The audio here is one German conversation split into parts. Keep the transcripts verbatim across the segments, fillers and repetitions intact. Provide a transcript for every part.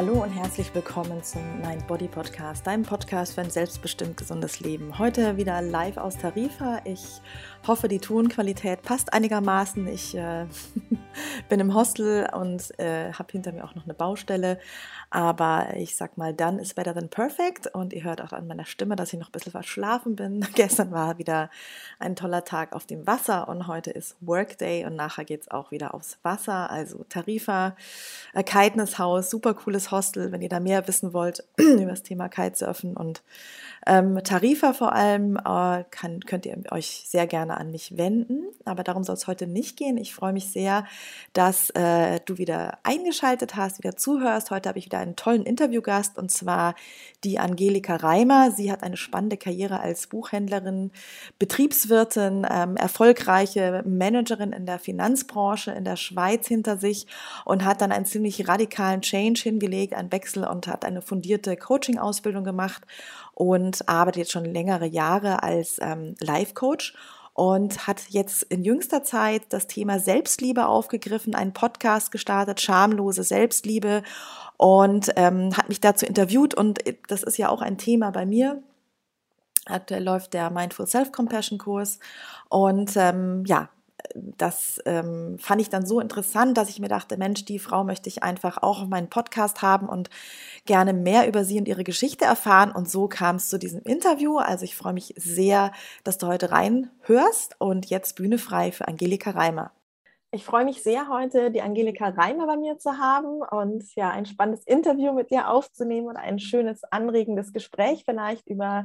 Hallo und herzlich willkommen zum Mind Body Podcast, deinem Podcast für ein selbstbestimmt gesundes Leben. Heute wieder live aus Tarifa. Ich hoffe, die Tonqualität passt einigermaßen. Ich äh, bin im Hostel und äh, habe hinter mir auch noch eine Baustelle. Aber ich sag mal, done is better than perfect. Und ihr hört auch an meiner Stimme, dass ich noch ein bisschen verschlafen bin. Gestern war wieder ein toller Tag auf dem Wasser und heute ist Workday und nachher geht es auch wieder aufs Wasser. Also Tarifa, äh, Kitesurfhaus, super cooles Hostel, wenn ihr da mehr wissen wollt über das Thema Kitesurfen und ähm, Tarifa vor allem, äh, kann, könnt ihr euch sehr gerne an mich wenden, aber darum soll es heute nicht gehen. Ich freue mich sehr, dass äh, du wieder eingeschaltet hast, wieder zuhörst. Heute habe ich wieder einen tollen Interviewgast und zwar die Angelika Reimer. Sie hat eine spannende Karriere als Buchhändlerin, Betriebswirtin, ähm, erfolgreiche Managerin in der Finanzbranche in der Schweiz hinter sich und hat dann einen ziemlich radikalen Change hingelegt, einen Wechsel und hat eine fundierte Coaching-Ausbildung gemacht und arbeitet jetzt schon längere Jahre als ähm, Life-Coach und hat jetzt in jüngster Zeit das Thema Selbstliebe aufgegriffen, einen Podcast gestartet, Schamlose Selbstliebe, und ähm, hat mich dazu interviewt, und das ist ja auch ein Thema bei mir. Aktuell läuft der Mindful Self-Compassion Kurs und ähm, ja, das ähm, fand ich dann so interessant, dass ich mir dachte, Mensch, die Frau möchte ich einfach auch auf meinen Podcast haben und gerne mehr über sie und ihre Geschichte erfahren. Und so kam es zu diesem Interview. Also ich freue mich sehr, dass du heute reinhörst, und jetzt Bühne frei für Angelika Reimer. Ich freue mich sehr, heute die Angelika Reimer bei mir zu haben und ja, ein spannendes Interview mit dir aufzunehmen und ein schönes, anregendes Gespräch vielleicht über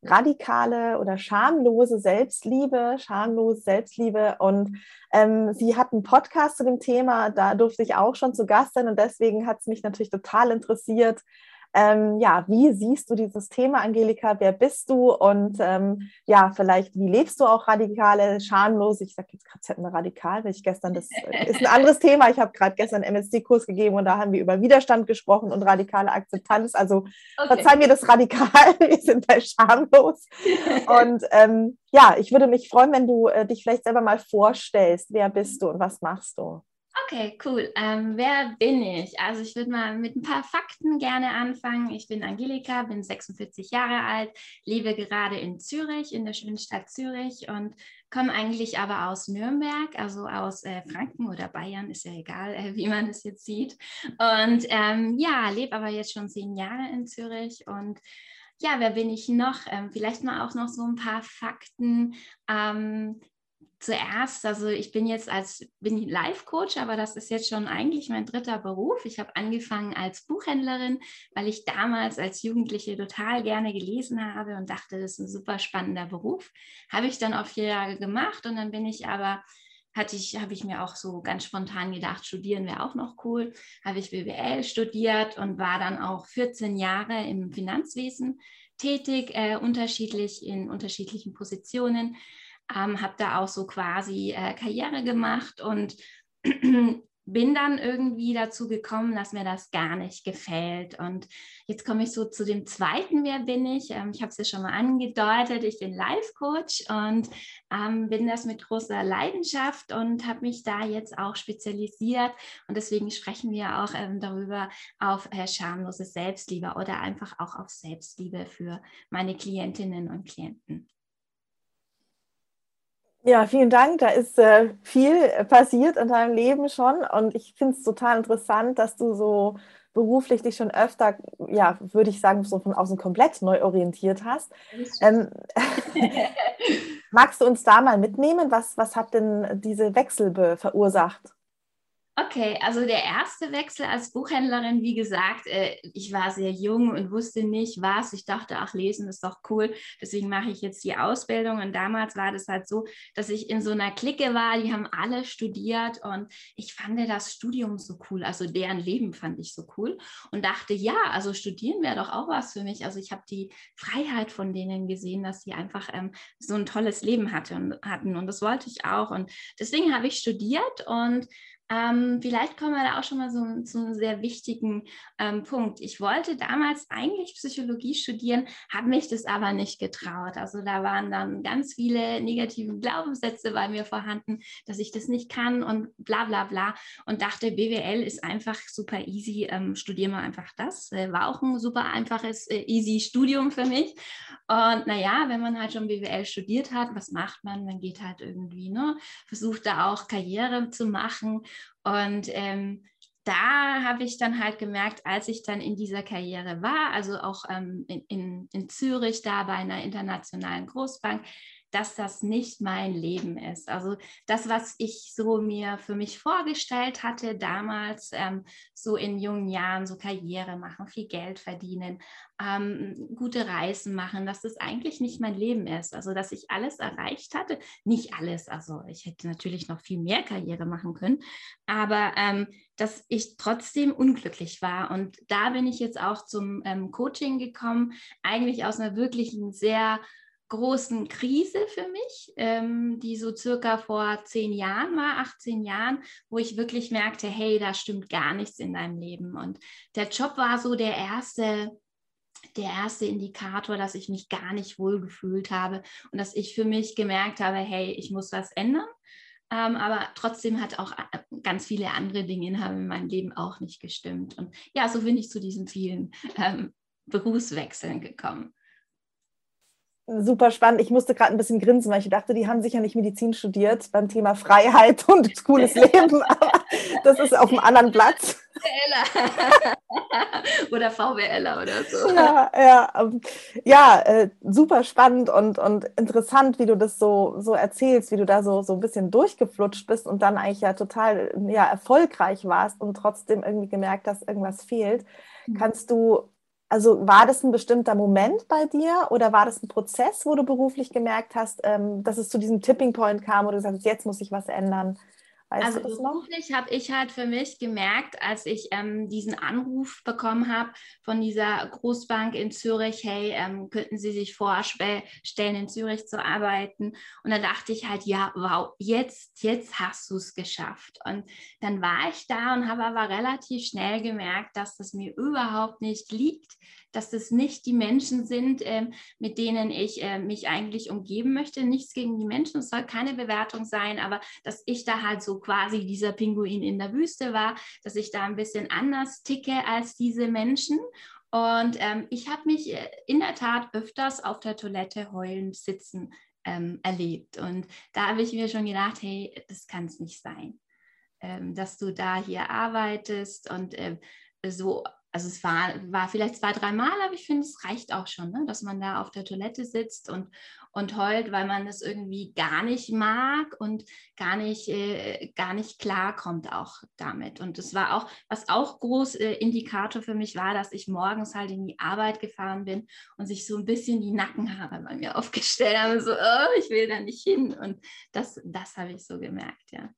radikale oder schamlose Selbstliebe, schamlose Selbstliebe. Und ähm, sie hat einen Podcast zu dem Thema, da durfte ich auch schon zu Gast sein, und deswegen hat es mich natürlich total interessiert. Ähm, ja, wie siehst du dieses Thema, Angelika? Wer bist du? Und ähm, ja, vielleicht, wie lebst du auch radikale, schamlos? Ich sage jetzt gerade mal radikal, weil ich gestern, das ist ein anderes Thema. Ich habe gerade gestern einen M S C-Kurs gegeben und da haben wir über Widerstand gesprochen und radikale Akzeptanz. Also okay. Verzeih mir das radikal, wir sind bei schamlos. Und ähm, ja, ich würde mich freuen, wenn du äh, dich vielleicht selber mal vorstellst. Wer bist du und was machst du? Okay, cool. Ähm, wer bin ich? Also ich würde mal mit ein paar Fakten gerne anfangen. Ich bin Angelika, bin sechsundvierzig Jahre alt, lebe gerade in Zürich, in der schönen Stadt Zürich, und komme eigentlich aber aus Nürnberg, also aus äh, Franken oder Bayern, ist ja egal, äh, wie man es jetzt sieht. Und ähm, ja, lebe aber jetzt schon zehn Jahre in Zürich. Und ja, wer bin ich noch? Ähm, vielleicht mal auch noch so ein paar Fakten. Ähm, Zuerst, also ich bin jetzt als bin Life-Coach, aber das ist jetzt schon eigentlich mein dritter Beruf. Ich habe angefangen als Buchhändlerin, weil ich damals als Jugendliche total gerne gelesen habe und dachte, das ist ein super spannender Beruf. Habe ich dann auch vier Jahre gemacht, und dann bin ich aber, hatte ich, habe ich mir auch so ganz spontan gedacht, studieren wäre auch noch cool. Habe ich B W L studiert und war dann auch vierzehn Jahre im Finanzwesen tätig, äh, unterschiedlich in unterschiedlichen Positionen. Ähm, habe da auch so quasi äh, Karriere gemacht und bin dann irgendwie dazu gekommen, dass mir das gar nicht gefällt. Und jetzt komme ich so zu dem zweiten, wer bin ich? Ähm, ich habe es ja schon mal angedeutet, ich bin Life-Coach und ähm, bin das mit großer Leidenschaft und habe mich da jetzt auch spezialisiert. Und deswegen sprechen wir auch ähm, darüber auf äh, schamlose Selbstliebe oder einfach auch auf Selbstliebe für meine Klientinnen und Klienten. Ja, vielen Dank. Da ist äh, viel passiert in deinem Leben schon, und ich finde es total interessant, dass du so beruflich dich schon öfter, ja, würde ich sagen, so von außen komplett neu orientiert hast. Ähm, magst du uns da mal mitnehmen? Was, was hat denn diese Wechsel be- verursacht? Okay, also der erste Wechsel als Buchhändlerin, wie gesagt, äh, ich war sehr jung und wusste nicht was. Ich dachte, ach, lesen ist doch cool, deswegen mache ich jetzt die Ausbildung. Und damals war das halt so, dass ich in so einer Clique war, die haben alle studiert und ich fand das Studium so cool, also deren Leben fand ich so cool und dachte, ja, also studieren wäre doch auch was für mich. Also ich habe die Freiheit von denen gesehen, dass sie einfach ähm, so ein tolles Leben hatte und, hatten, und das wollte ich auch. Und deswegen habe ich studiert und Ähm, vielleicht kommen wir da auch schon mal so zu einem sehr wichtigen ähm, Punkt. Ich wollte damals eigentlich Psychologie studieren, habe mich das aber nicht getraut. Also da waren dann ganz viele negative Glaubenssätze bei mir vorhanden, dass ich das nicht kann und bla bla bla. Und dachte, B W L ist einfach super easy, ähm, studieren wir einfach das. Äh, war auch ein super einfaches, äh, easy Studium für mich. Und naja, wenn man halt schon B W L studiert hat, was macht man? Man geht halt irgendwie, ne, versucht da auch Karriere zu machen. Und ähm, da habe ich dann halt gemerkt, als ich dann in dieser Karriere war, also auch ähm, in, in, in Zürich, da bei einer internationalen Großbank, dass das nicht mein Leben ist. Also das, was ich so mir für mich vorgestellt hatte damals, ähm, so in jungen Jahren, so Karriere machen, viel Geld verdienen, ähm, gute Reisen machen, dass das eigentlich nicht mein Leben ist. Also dass ich alles erreicht hatte, nicht alles, also ich hätte natürlich noch viel mehr Karriere machen können, aber ähm, dass ich trotzdem unglücklich war. Und da bin ich jetzt auch zum ähm, Coaching gekommen, eigentlich aus einer wirklichen sehr großen Krise für mich, ähm, die so circa vor zehn Jahren war, achtzehn Jahren, wo ich wirklich merkte, hey, da stimmt gar nichts in deinem Leben. Und der Job war so der erste, der erste Indikator, dass ich mich gar nicht wohl gefühlt habe und dass ich für mich gemerkt habe, hey, ich muss was ändern. Ähm, aber trotzdem hat auch ganz viele andere Dinge in meinem Leben auch nicht gestimmt. Und ja, so bin ich zu diesen vielen ähm, Berufswechseln gekommen. Super spannend. Ich musste gerade ein bisschen grinsen, weil ich dachte, die haben sicher nicht Medizin studiert beim Thema Freiheit und cooles Leben, aber das ist auf einem anderen Platz. Oder VWLer oder so. Ja, ja, ja äh, super spannend und, und interessant, wie du das so, so erzählst, wie du da so, so ein bisschen durchgeflutscht bist und dann eigentlich ja total ja, erfolgreich warst und trotzdem irgendwie gemerkt hast, irgendwas fehlt. Mhm. Kannst du, also war das ein bestimmter Moment bei dir oder war das ein Prozess, wo du beruflich gemerkt hast, ähm, dass es zu diesem Tipping Point kam, wo du gesagt hast, jetzt muss ich was ändern? Weißt also beruflich habe ich halt für mich gemerkt, als ich ähm, diesen Anruf bekommen habe von dieser Großbank in Zürich, hey, ähm, könnten Sie sich vorstellen, in Zürich zu arbeiten? Und dann dachte ich halt, ja, wow, jetzt, jetzt hast du es geschafft. Und dann war ich da und habe aber relativ schnell gemerkt, dass das mir überhaupt nicht liegt, dass das nicht die Menschen sind, ähm, mit denen ich äh, mich eigentlich umgeben möchte. Nichts gegen die Menschen, es soll keine Bewertung sein, aber dass ich da halt so quasi dieser Pinguin in der Wüste war, dass ich da ein bisschen anders ticke als diese Menschen. Und ähm, ich habe mich in der Tat öfters auf der Toilette heulend sitzen ähm, erlebt. Und da habe ich mir schon gedacht, hey, das kann es nicht sein, ähm, dass du da hier arbeitest und äh, so. Also es war, war vielleicht zwei, drei Mal, aber ich finde, es reicht auch schon, ne? Dass man da auf der Toilette sitzt und, und heult, weil man das irgendwie gar nicht mag und gar nicht, äh, gar nicht klarkommt auch damit. Und es war auch, was auch groß äh, Indikator für mich war, dass ich morgens halt in die Arbeit gefahren bin und sich so ein bisschen die Nackenhaare bei mir aufgestellt haben, so, oh, ich will da nicht hin. Und das, das habe ich so gemerkt, ja.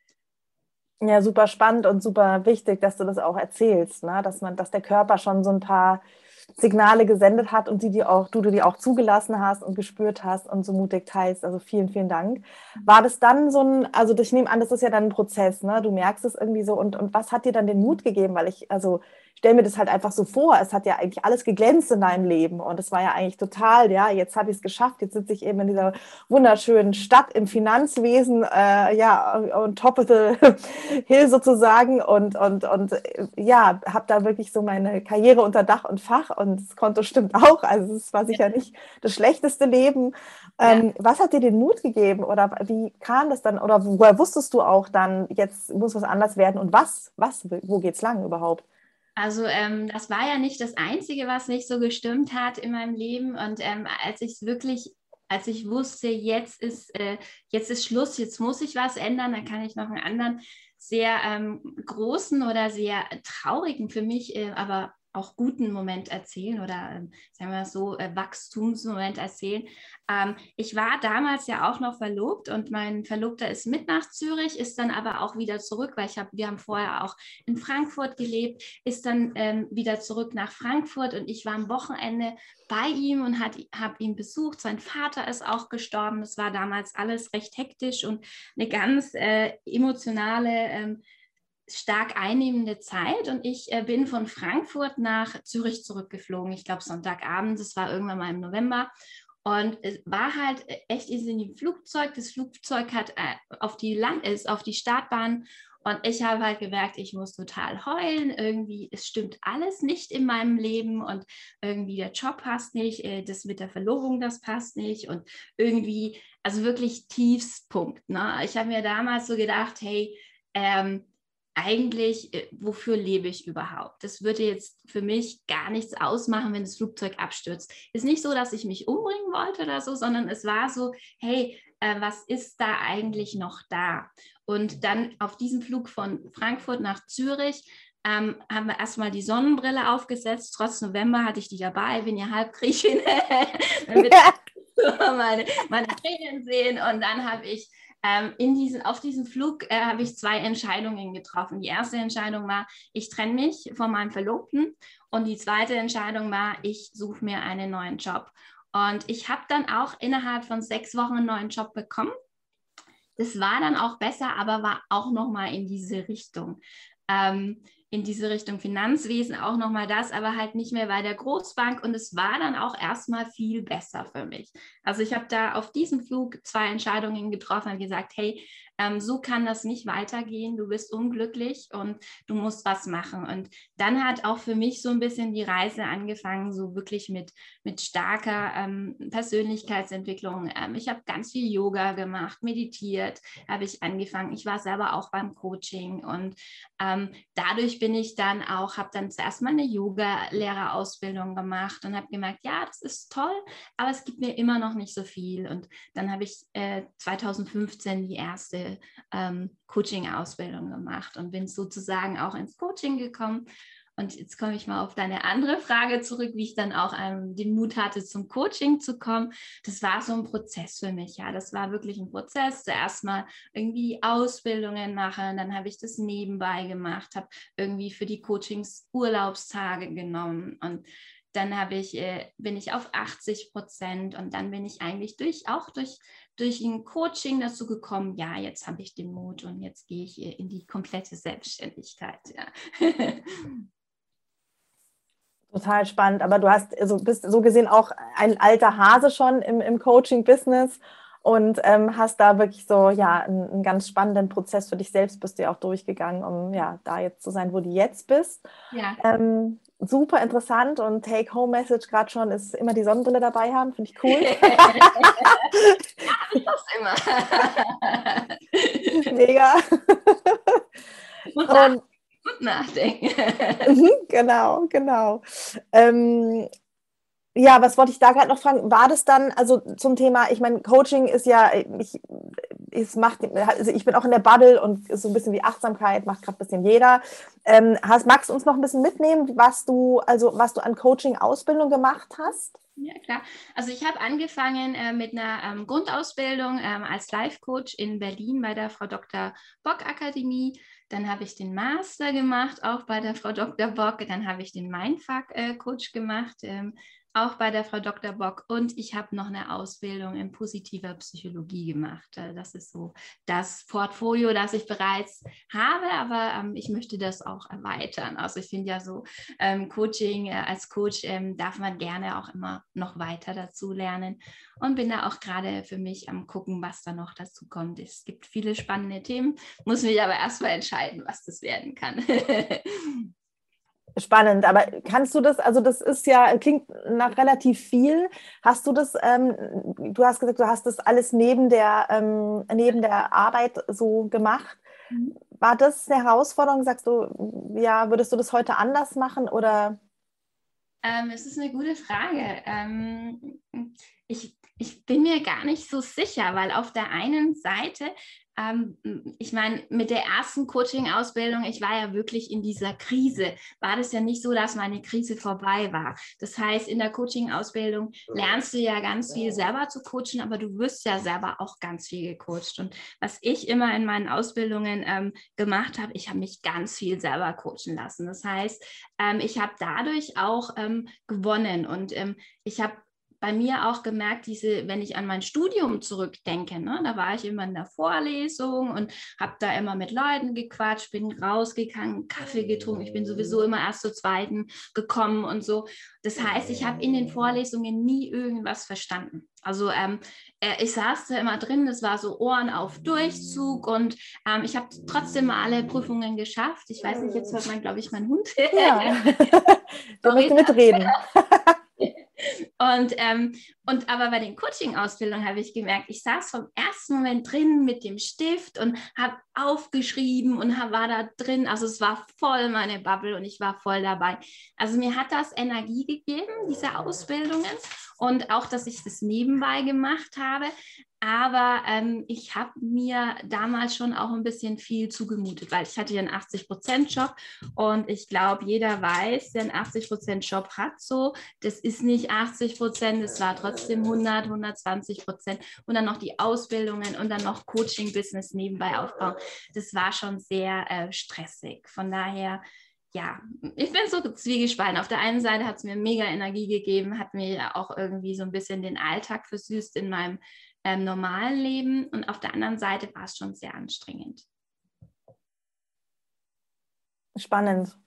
Ja, super spannend und super wichtig, dass du das auch erzählst, ne? Dass man, dass der Körper schon so ein paar Signale gesendet hat und die, die auch, du, du die auch zugelassen hast und gespürt hast und so mutig teilst. Also vielen, vielen Dank. War das dann so ein, also ich nehme an, das ist ja dann ein Prozess, ne? Du merkst es irgendwie so und, und was hat dir dann den Mut gegeben? Weil ich, also stell mir das halt einfach so vor, es hat ja eigentlich alles geglänzt in deinem Leben und es war ja eigentlich total, ja, jetzt habe ich es geschafft, jetzt sitze ich eben in dieser wunderschönen Stadt im Finanzwesen, äh, ja, on top of the hill sozusagen und, und, und ja, habe da wirklich so meine Karriere unter Dach und Fach und das Konto stimmt auch, also es war sicher nicht das schlechteste Leben. Ähm, ja. Was hat dir den Mut gegeben oder wie kam das dann oder woher wusstest du auch dann, jetzt muss was anders werden und was, was, wo geht's lang überhaupt? Also ähm, das war ja nicht das Einzige, was nicht so gestimmt hat in meinem Leben. Und ähm, als ich es wirklich, als ich wusste, jetzt ist, äh, jetzt ist Schluss, jetzt muss ich was ändern, dann kann ich noch einen anderen sehr ähm, großen oder sehr traurigen für mich, äh, aber auch guten Moment erzählen oder ähm, sagen wir so äh, Wachstumsmoment erzählen. Ähm, ich war damals ja auch noch verlobt und mein Verlobter ist mit nach Zürich, ist dann aber auch wieder zurück, weil ich hab, wir haben vorher auch in Frankfurt gelebt, ist dann ähm, wieder zurück nach Frankfurt und ich war am Wochenende bei ihm und habe ihn besucht. Sein Vater ist auch gestorben. Das war damals alles recht hektisch und eine ganz äh, emotionale ähm, stark einnehmende Zeit und ich äh, bin von Frankfurt nach Zürich zurückgeflogen. Ich glaube Sonntagabend, das war irgendwann mal im November. Und es war halt echt in dem Flugzeug. Das Flugzeug hat äh, auf die Land ist auf die Startbahn. Und ich habe halt gemerkt, ich muss total heulen. Irgendwie, es stimmt alles nicht in meinem Leben. Und irgendwie der Job passt nicht. Äh, das mit der Verlobung, das passt nicht. Und irgendwie, also wirklich Tiefspunkt. Ne? Ich habe mir damals so gedacht, hey, ähm, eigentlich, äh, wofür lebe ich überhaupt? Das würde jetzt für mich gar nichts ausmachen, wenn das Flugzeug abstürzt. Ist nicht so, dass ich mich umbringen wollte oder so, sondern es war so, hey, äh, was ist da eigentlich noch da? Und dann auf diesem Flug von Frankfurt nach Zürich ähm, haben wir erstmal die Sonnenbrille aufgesetzt. Trotz November hatte ich die dabei, bin ja Halbgriechin. meine, meine Tränen sehen und dann habe ich Ähm, in diesen, auf diesem Flug äh, habe ich zwei Entscheidungen getroffen. Die erste Entscheidung war, ich trenne mich von meinem Verlobten und die zweite Entscheidung war, ich suche mir einen neuen Job. Und ich habe dann auch innerhalb von sechs Wochen einen neuen Job bekommen. Das war dann auch besser, aber war auch nochmal in diese Richtung. Ähm, in diese Richtung Finanzwesen auch nochmal das, aber halt nicht mehr bei der Großbank und es war dann auch erstmal viel besser für mich. Also ich habe da auf diesem Flug zwei Entscheidungen getroffen und gesagt, hey, ähm, so kann das nicht weitergehen, du bist unglücklich und du musst was machen. Und dann hat auch für mich so ein bisschen die Reise angefangen, so wirklich mit, mit starker ähm, Persönlichkeitsentwicklung. Ähm, ich habe ganz viel Yoga gemacht, meditiert, habe ich angefangen. Ich war selber auch beim Coaching und ähm, dadurch bin ich dann auch, habe dann zuerst mal eine Yoga-Lehrerausbildung gemacht und habe gemerkt, ja, das ist toll, aber es gibt mir immer noch nicht so viel. Und dann habe ich äh, zwanzig fünfzehn die erste ähm, Coaching-Ausbildung gemacht und bin sozusagen auch ins Coaching gekommen. Und jetzt komme ich mal auf deine andere Frage zurück, wie ich dann auch ähm, den Mut hatte, zum Coaching zu kommen. Das war so ein Prozess für mich, ja. Das war wirklich ein Prozess. Zuerst mal irgendwie Ausbildungen machen, dann habe ich das nebenbei gemacht, habe irgendwie für die Coachings Urlaubstage genommen und dann habe ich, äh, bin ich auf achtzig Prozent und dann bin ich eigentlich durch, auch durch, durch ein Coaching dazu gekommen, ja, jetzt habe ich den Mut und jetzt gehe ich in die komplette Selbstständigkeit. Ja. Total spannend, aber du hast, also bist so gesehen auch ein alter Hase schon im, im Coaching-Business und ähm, hast da wirklich so, ja, einen, einen ganz spannenden Prozess für dich selbst bist du ja auch durchgegangen, um ja, da jetzt zu sein, wo du jetzt bist. Ja. Ähm, super interessant und Take-Home-Message gerade schon ist immer die Sonnenbrille dabei haben, finde ich cool. Ja, das immer. Mega. Und, und nachdenken. Genau, genau. Ähm, ja, was wollte ich da gerade noch fragen? War das dann, also zum Thema, ich meine, Coaching ist ja, ich, es macht, also ich bin auch in der Bubble und ist so ein bisschen wie Achtsamkeit, macht gerade ein bisschen jeder. Ähm, hast, magst du uns noch ein bisschen mitnehmen, was du, also was du an Coaching-Ausbildung gemacht hast? Ja, klar. Also ich habe angefangen äh, mit einer ähm, Grundausbildung ähm, als Life-Coach in Berlin bei der Frau Doktor Bock Akademie. Dann habe ich den Master gemacht, auch bei der Frau Doktor Bock. Dann habe ich den Mindfuck-Coach äh, gemacht, ähm, auch bei der Frau Doktor Bock. Und ich habe noch eine Ausbildung in positiver Psychologie gemacht. Äh, das ist so das Portfolio, das ich bereits habe, aber ähm, ich möchte das auch erweitern. Also ich finde ja so, ähm, Coaching, äh, als Coach ähm, darf man gerne auch immer noch weiter dazu lernen und bin da auch gerade für mich am gucken, was da noch dazu kommt. Es gibt viele spannende Themen, muss mich aber erstmal entscheiden, was das werden kann. Spannend, aber kannst du das, also das ist ja, klingt nach relativ viel. Hast du das, ähm, du hast gesagt, du hast das alles neben der, ähm, neben der Arbeit so gemacht. Mhm. War das eine Herausforderung? Sagst du, ja, würdest du das heute anders machen oder? Ähm, es ist eine gute Frage. Ähm, ich, ich bin mir gar nicht so sicher, weil auf der einen Seite, ähm, ich meine, mit der ersten Coaching-Ausbildung, ich war ja wirklich in dieser Krise, war das ja nicht so, dass meine Krise vorbei war. Das heißt, in der Coaching-Ausbildung lernst du ja ganz viel selber zu coachen, aber du wirst ja selber auch ganz viel gecoacht. Und was ich immer in meinen Ausbildungen ähm, gemacht habe, ich habe mich ganz viel selber coachen lassen. Das heißt, ähm, ich habe dadurch auch ähm, gewonnen und ähm, ich habe bei mir auch gemerkt, diese, wenn ich an mein Studium zurückdenke, ne, da war ich immer in der Vorlesung und habe da immer mit Leuten gequatscht, bin rausgegangen, Kaffee getrunken. Ich bin sowieso immer erst zur zweiten gekommen und so. Das heißt, ich habe in den Vorlesungen nie irgendwas verstanden. Also ähm, ich saß da immer drin, das war so Ohren auf Durchzug und ähm, ich habe trotzdem alle Prüfungen geschafft. Ich weiß nicht, jetzt hört man, glaube ich, mein Hund. Ja, der möchte mitreden. Und, ähm, und aber bei den Coaching-Ausbildungen habe ich gemerkt, ich saß vom ersten Moment drin mit dem Stift und habe aufgeschrieben und hab, war da drin. Also es war voll meine Bubble und ich war voll dabei. Also mir hat das Energie gegeben, diese Ausbildungen, und auch, dass ich das nebenbei gemacht habe. Aber ähm, ich habe mir damals schon auch ein bisschen viel zugemutet, weil ich hatte ja einen achtzig Prozent Job und ich glaube, jeder weiß, der einen achtzig Prozent Job hat, so, das ist nicht achtzig Prozent, es war trotzdem hundert, hundertzwanzig Prozent und dann noch die Ausbildungen und dann noch Coaching-Business nebenbei aufbauen. Das war schon sehr äh, stressig. Von daher, ja, ich bin so zwiegespalten. Auf der einen Seite hat es mir mega Energie gegeben, hat mir auch irgendwie so ein bisschen den Alltag versüßt in meinem ähm, normalen Leben, und auf der anderen Seite war es schon sehr anstrengend. Spannend.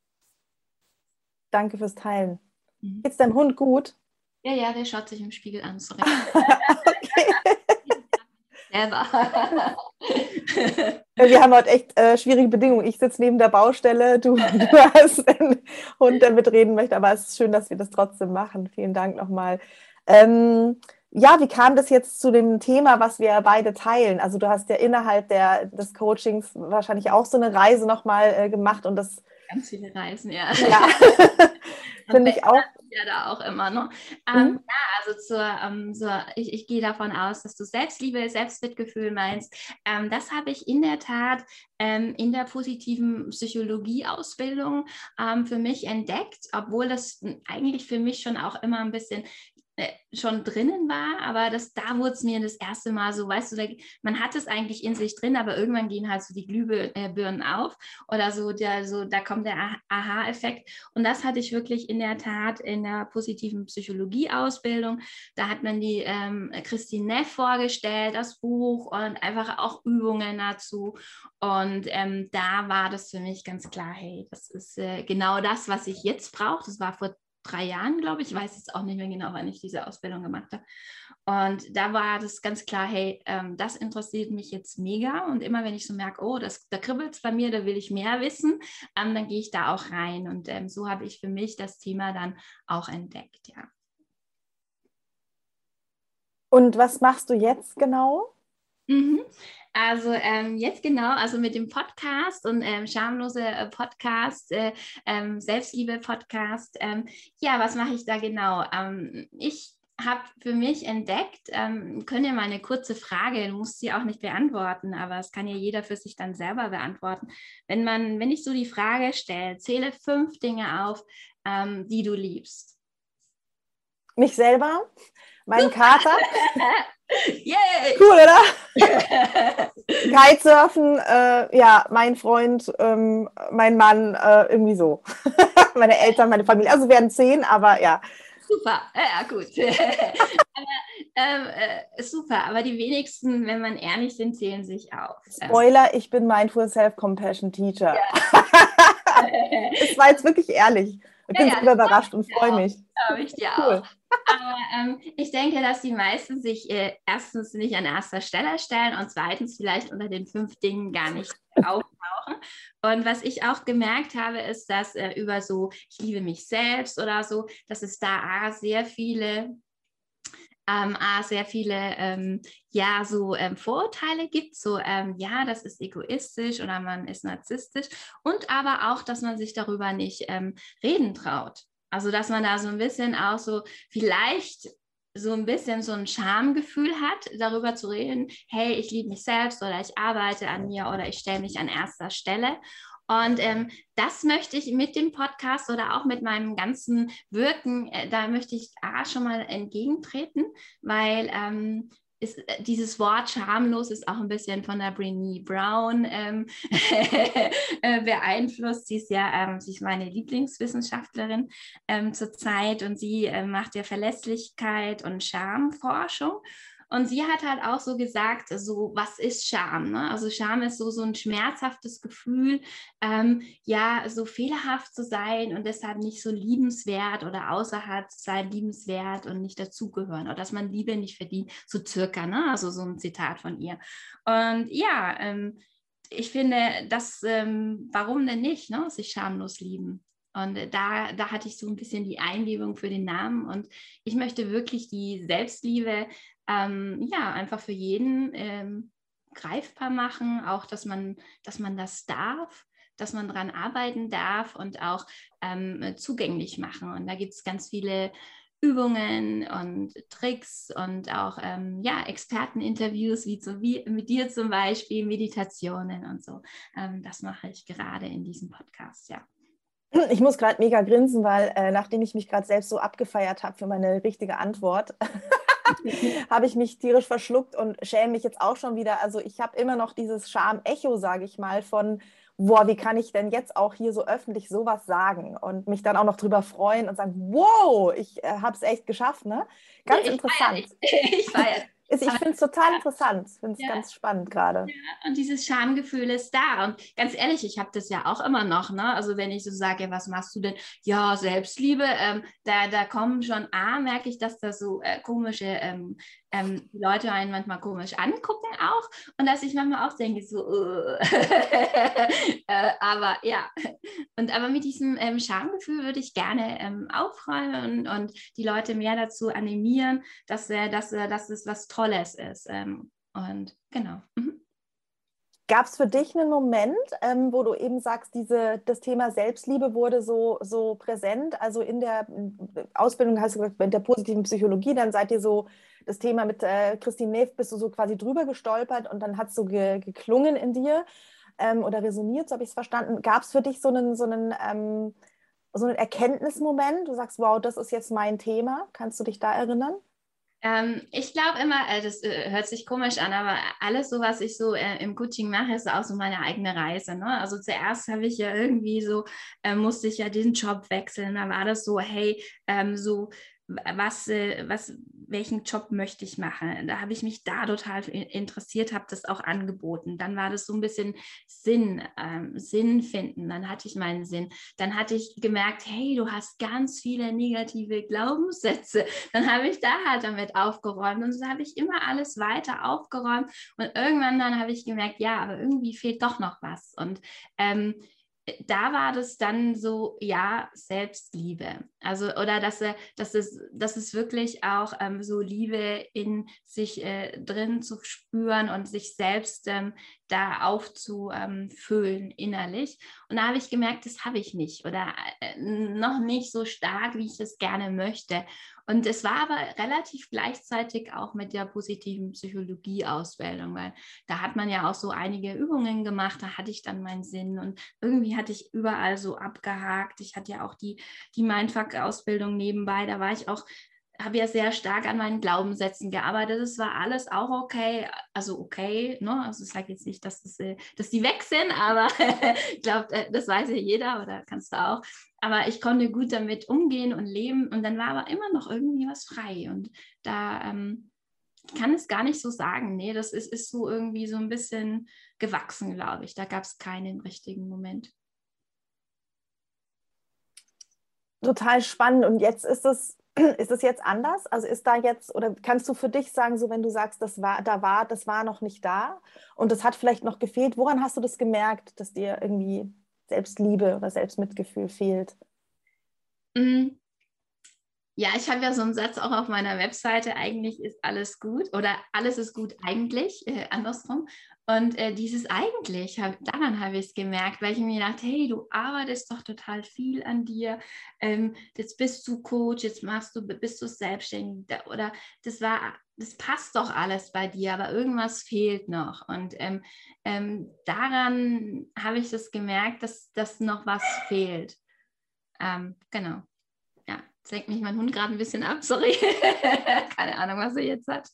Danke fürs Teilen. Mhm. Geht's deinem Hund gut? Ja, ja, der schaut sich im Spiegel an. Sorry. Okay. Selber. Wir haben heute echt äh, schwierige Bedingungen. Ich sitze neben der Baustelle, du, du hast einen Hund, der mitreden möchte, aber es ist schön, dass wir das trotzdem machen. Vielen Dank nochmal. Ähm, ja, wie kam das jetzt zu dem Thema, was wir beide teilen? Also du hast ja innerhalb der, des Coachings wahrscheinlich auch so eine Reise nochmal äh, gemacht und das... Ganz viele Reisen, ja. Ja, finde ich auch. Ja, da auch immer, ne? Mhm. Ähm, ja, also zur, ähm, so, ich, ich gehe davon aus, dass du Selbstliebe, Selbstmitgefühl meinst. Ähm, das habe ich in der Tat ähm, in der positiven Psychologie-Ausbildung ähm, für mich entdeckt, obwohl das eigentlich für mich schon auch immer ein bisschen äh, schon drinnen war, aber das, da wurde es mir das erste Mal so, weißt du, da, man hat es eigentlich in sich drin, aber irgendwann gehen halt so die Glühbirnen auf oder so, der, so, da kommt der Aha-Effekt, und das hatte ich wirklich in der Tat in der positiven Psychologie-Ausbildung. Da hat man die ähm, Christine Neff vorgestellt, das Buch, und einfach auch Übungen dazu, und ähm, da war das für mich ganz klar, hey, das ist äh, genau das, was ich jetzt brauche. Das war vor drei Jahren, glaube ich. Ich weiß jetzt auch nicht mehr genau, wann ich diese Ausbildung gemacht habe. Und da war das ganz klar, hey, ähm, das interessiert mich jetzt mega. Und immer wenn ich so merke, oh, das, da kribbelt es bei mir, da will ich mehr wissen, ähm, dann gehe ich da auch rein. Und ähm, so habe ich für mich das Thema dann auch entdeckt, ja. Und was machst du jetzt genau? Mhm. Also ähm, jetzt genau, also mit dem Podcast und ähm, schamlose äh, Podcast, äh, ähm, Selbstliebe-Podcast. Ähm, ja, was mache ich da genau? Ähm, ich habe für mich entdeckt, ähm, können ja mal eine kurze Frage, du musst sie auch nicht beantworten, aber es kann ja jeder für sich dann selber beantworten. Wenn man, wenn ich so die Frage stelle, zähle fünf Dinge auf, ähm, die du liebst. Mich selber, meinen Kater. Yay! Cool, oder? Kitesurfen, äh, ja, mein Freund, ähm, mein Mann, äh, irgendwie so. Meine Eltern, meine Familie, also werden zehn, aber ja. Super, ja, gut. aber, ähm, äh, super, aber die wenigsten, wenn man ehrlich sind, zählen sich auf. Spoiler, ich bin Mindful Self-Compassion Teacher. Ja. Das war jetzt wirklich ehrlich. Ich bin ja, super überrascht und freue mich. Glaube ich dir Cool. auch. Aber ähm, ich denke, dass die meisten sich äh, erstens nicht an erster Stelle stellen und zweitens vielleicht unter den fünf Dingen gar nicht auftauchen. Und was ich auch gemerkt habe, ist, dass äh, über so, ich liebe mich selbst oder so, dass es da sehr viele Ähm, sehr viele ähm, ja, so ähm, Vorurteile gibt, so ähm, ja, das ist egoistisch oder man ist narzisstisch, und aber auch, dass man sich darüber nicht ähm, reden traut. Also, dass man da so ein bisschen auch so vielleicht so ein bisschen so ein Schamgefühl hat, darüber zu reden, hey, ich liebe mich selbst oder ich arbeite an mir oder ich stelle mich an erster Stelle. Und ähm, das möchte ich mit dem Podcast oder auch mit meinem ganzen Wirken, äh, da möchte ich A, schon mal entgegentreten, weil ähm, ist, dieses Wort schamlos ist auch ein bisschen von der Brené Brown ähm, beeinflusst. Sie ist ja, ähm, sie ist meine Lieblingswissenschaftlerin ähm, zurzeit und sie äh, macht ja Verlässlichkeit und Schamforschung. Und sie hat halt auch so gesagt, so, was ist Scham? Ne? Also Scham ist so, so ein schmerzhaftes Gefühl, ähm, ja, so fehlerhaft zu sein und deshalb nicht so liebenswert oder außerhalb zu sein, liebenswert und nicht dazugehören oder dass man Liebe nicht verdient, so circa, ne? Also so ein Zitat von ihr. Und ja, ähm, ich finde, das, ähm, warum denn nicht, ne? Sich schamlos lieben. Und da, da hatte ich so ein bisschen die Eingebung für den Namen und ich möchte wirklich die Selbstliebe ähm, ja, einfach für jeden ähm, greifbar machen, auch dass man, dass man das darf, dass man daran arbeiten darf und auch ähm, zugänglich machen. Und da gibt es ganz viele Übungen und Tricks und auch ähm, ja, Experteninterviews, wie, so, wie mit dir zum Beispiel, Meditationen und so. Ähm, das mache ich gerade in diesem Podcast, ja. Ich muss gerade mega grinsen, weil äh, nachdem ich mich gerade selbst so abgefeiert habe für meine richtige Antwort, habe ich mich tierisch verschluckt und schäme mich jetzt auch schon wieder. Also ich habe immer noch dieses Scham-Echo, sage ich mal, von, boah, wie kann ich denn jetzt auch hier so öffentlich sowas sagen und mich dann auch noch drüber freuen und sagen, wow, ich äh, habe es echt geschafft, ne? Ganz ich interessant. Feier, ich, ich feiere. Ich finde es total interessant. Ich finde es Ja. ganz spannend gerade. Ja, und dieses Schamgefühl ist da. Und ganz ehrlich, ich habe das ja auch immer noch. Ne? Also wenn ich so sage, was machst du denn? Ja, Selbstliebe. Ähm, da, da kommen schon, A, merke ich, dass da so äh, komische ähm, ähm, Leute einen manchmal komisch angucken auch. Und dass ich manchmal auch denke, so, uh. äh, aber ja. Und aber mit diesem ähm, Schamgefühl würde ich gerne ähm, aufräumen und, und die Leute mehr dazu animieren, dass, äh, dass, äh, dass es was Tolles ist. Ähm, und genau. Mhm. Gab es für dich einen Moment, ähm, wo du eben sagst, diese, das Thema Selbstliebe wurde so, so präsent? Also in der Ausbildung hast du gesagt, mit der positiven Psychologie, dann seid ihr so, das Thema mit äh, Christine Neff, bist du so quasi drüber gestolpert und dann hat es so ge, geklungen in dir ähm, oder resoniert, so habe ich es verstanden. Gab es für dich so einen, so einen, ähm, so einen Erkenntnismoment? Du sagst, wow, das ist jetzt mein Thema. Kannst du dich da erinnern? Ähm, ich glaube immer, äh, das äh, hört sich komisch an, aber alles so, was ich so äh, im Coaching mache, ist auch so meine eigene Reise. Ne? Also zuerst habe ich ja irgendwie so, äh, musste ich ja diesen Job wechseln. Da war das so, hey, ähm, so was, äh, was, welchen Job möchte ich machen? Da habe ich mich da total interessiert, habe das auch angeboten. Dann war das so ein bisschen Sinn, ähm, Sinn finden. Dann hatte ich meinen Sinn. Dann hatte ich gemerkt, hey, du hast ganz viele negative Glaubenssätze. Dann habe ich da halt damit aufgeräumt und so habe ich immer alles weiter aufgeräumt und irgendwann dann habe ich gemerkt, ja, aber irgendwie fehlt doch noch was und ähm, da war das dann so, ja, Selbstliebe. Also, oder dass, dass, es, dass es wirklich auch ähm, so Liebe in sich äh, drin zu spüren und sich selbst ähm, da aufzufüllen innerlich. Und da habe ich gemerkt, das habe ich nicht oder äh, noch nicht so stark, wie ich es gerne möchte. Und es war aber relativ gleichzeitig auch mit der positiven Psychologie-Ausbildung, weil da hat man ja auch so einige Übungen gemacht, da hatte ich dann meinen Sinn und irgendwie hatte ich überall so abgehakt. Ich hatte ja auch die, die Mindfuck-Ausbildung nebenbei, da war ich auch, habe ja sehr stark an meinen Glaubenssätzen gearbeitet. Das war alles auch okay, also okay, ne? Also ich sage jetzt nicht, dass, das, dass die weg sind, aber ich glaube, das weiß ja jeder oder kannst du auch. Aber ich konnte gut damit umgehen und leben und dann war aber immer noch irgendwie was frei und da ähm, ich kann es gar nicht so sagen. Nee, das ist, ist so irgendwie so ein bisschen gewachsen, glaube ich. Da gab es keinen richtigen Moment. Total spannend. Und jetzt ist es, ist es jetzt anders? Also ist da jetzt, oder kannst du für dich sagen, so wenn du sagst, das war, da war, das war noch nicht da und das hat vielleicht noch gefehlt, woran hast du das gemerkt, dass dir irgendwie Selbstliebe oder Selbstmitgefühl fehlt? Mm. Ja, ich habe ja so einen Satz auch auf meiner Webseite, eigentlich ist alles gut oder alles ist gut eigentlich, äh, andersrum. Und äh, dieses eigentlich, hab, daran habe ich es gemerkt, weil ich mir gedacht, hey, du arbeitest doch total viel an dir, ähm, jetzt bist du Coach, jetzt machst du, bist du selbstständig oder das war, das passt doch alles bei dir, aber irgendwas fehlt noch. Und ähm, ähm, daran habe ich das gemerkt, dass, dass noch was fehlt. Ähm, genau. Ja, Jetzt lenkt mich mein Hund gerade ein bisschen ab, sorry. Keine Ahnung, was er jetzt hat.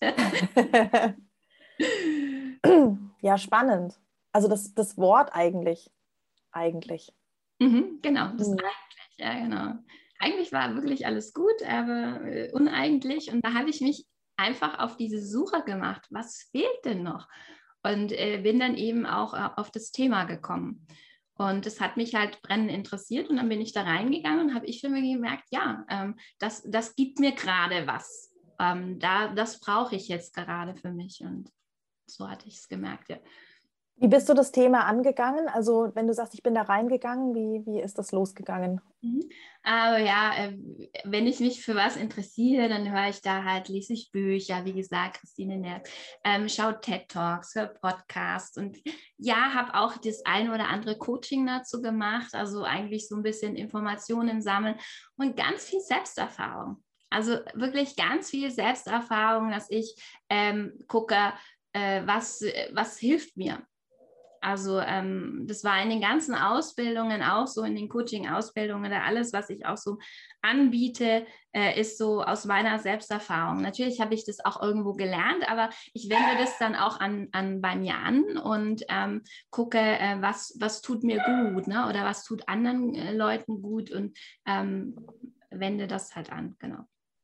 Ja, spannend. Also das, das Wort eigentlich. Eigentlich. Mhm, genau, das Mhm. eigentlich, ja genau. Eigentlich war wirklich alles gut, aber äh, uneigentlich. Und da habe ich mich einfach auf diese Suche gemacht, was fehlt denn noch? Und äh, bin dann eben auch äh, auf das Thema gekommen. Und es hat mich halt brennend interessiert und dann bin ich da reingegangen und habe ich für mich gemerkt, ja, ähm, das, das gibt mir gerade was. Ähm, da, das brauche ich jetzt gerade für mich und so hatte ich es gemerkt, ja. Wie bist du das Thema angegangen? Also wenn du sagst, ich bin da reingegangen, wie, wie ist das losgegangen? Mhm. Aber ja, äh, wenn ich mich für was interessiere, dann höre ich da halt, lese ich Bücher, wie gesagt, Christine Nerz, ähm, schaue TED Talks, höre Podcasts und ja, habe auch das ein oder andere Coaching dazu gemacht, also eigentlich so ein bisschen Informationen sammeln und ganz viel Selbsterfahrung. Also wirklich ganz viel Selbsterfahrung, dass ich ähm, gucke, äh, was, was hilft mir. Also ähm, das war in den ganzen Ausbildungen, auch so in den Coaching-Ausbildungen oder alles, was ich auch so anbiete, äh, ist so aus meiner Selbsterfahrung. Natürlich habe ich das auch irgendwo gelernt, aber ich wende das dann auch an, an bei mir an und ähm, gucke, äh, was, was tut mir gut, ne? Oder was tut anderen äh, Leuten gut und ähm, wende das halt an, genau.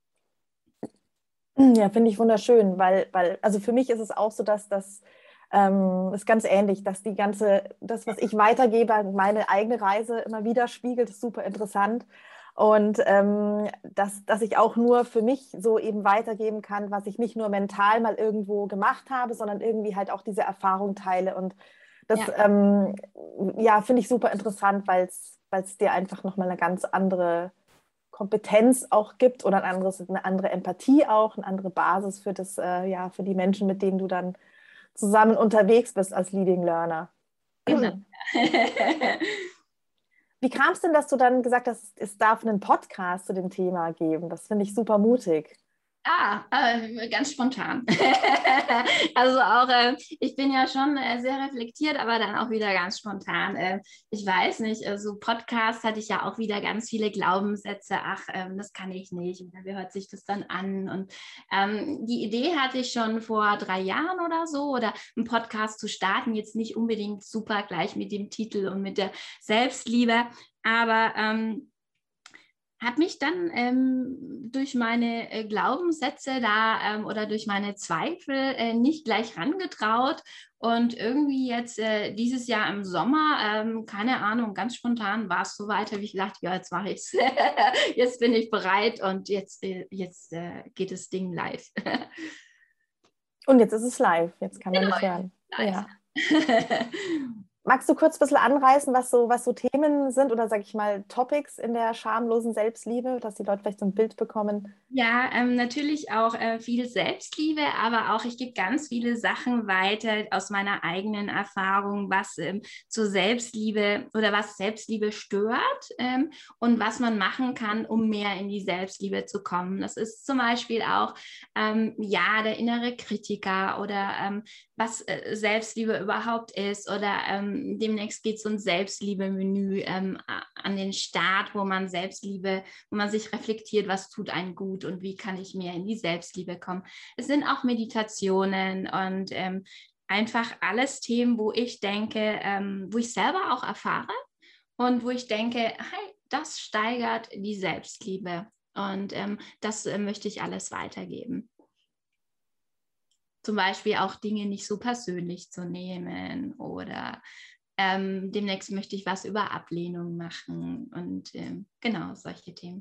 Ja, finde ich wunderschön, weil, weil, also für mich ist es auch so, dass das ähm, ist ganz ähnlich, dass die ganze, das, was ich weitergebe, meine eigene Reise immer widerspiegelt, ist super interessant. Und ähm, dass, dass ich auch nur für mich so eben weitergeben kann, was ich nicht nur mental mal irgendwo gemacht habe, sondern irgendwie halt auch diese Erfahrung teile. Und das, Ja. ähm, ja, finde ich super interessant, weil es, weil es dir einfach nochmal eine ganz andere Kompetenz auch gibt oder ein anderes, eine andere Empathie auch, eine andere Basis für das, äh, ja, für die Menschen, mit denen du dann zusammen unterwegs bist als Leading Learner. Genau. Wie kam es denn, dass du dann gesagt hast, es darf einen Podcast zu dem Thema geben? Das finde ich super mutig. Ah, äh, ganz spontan. Also auch, äh, ich bin ja schon äh, sehr reflektiert, aber dann auch wieder ganz spontan. Äh, ich weiß nicht, äh, so Podcast hatte ich ja auch wieder ganz viele Glaubenssätze. Ach, ähm, das kann ich nicht. Und wie hört sich das dann an? Und ähm, die Idee hatte ich schon vor drei Jahren oder so, oder einen Podcast zu starten. Jetzt nicht unbedingt super gleich mit dem Titel und mit der Selbstliebe, aber ähm, habe mich dann ähm, durch meine äh, Glaubenssätze da ähm, oder durch meine Zweifel äh, nicht gleich rangetraut und irgendwie jetzt äh, dieses Jahr im Sommer, ähm, keine Ahnung, ganz spontan war es so weit, habe ich gedacht, ja, jetzt mache ich es, jetzt bin ich bereit und jetzt, äh, jetzt äh, geht das Ding live. Und jetzt ist es live, jetzt kann man Genau, dich hören. live. Ja. Magst du kurz ein bisschen anreißen, was so, was so Themen sind oder sage ich mal Topics in der schamlosen Selbstliebe, dass die Leute vielleicht so ein Bild bekommen? Ja, ähm, natürlich auch äh, viel Selbstliebe, aber auch ich gebe ganz viele Sachen weiter aus meiner eigenen Erfahrung, was ähm, zur Selbstliebe oder was Selbstliebe stört ähm, und was man machen kann, um mehr in die Selbstliebe zu kommen. Das ist zum Beispiel auch ähm, ja der innere Kritiker oder ähm, was äh, Selbstliebe überhaupt ist oder ähm, demnächst geht so ein Selbstliebe-Menü ähm, an den Start, wo man Selbstliebe, wo man sich reflektiert, was tut einem gut und wie kann ich mehr in die Selbstliebe kommen. Es sind auch Meditationen und ähm, einfach alles Themen, wo ich denke, ähm, wo ich selber auch erfahre und wo ich denke, hey, das steigert die Selbstliebe und ähm, das äh, möchte ich alles weitergeben. Zum Beispiel auch Dinge nicht so persönlich zu nehmen oder ähm, demnächst möchte ich was über Ablehnung machen und ähm, genau solche Themen.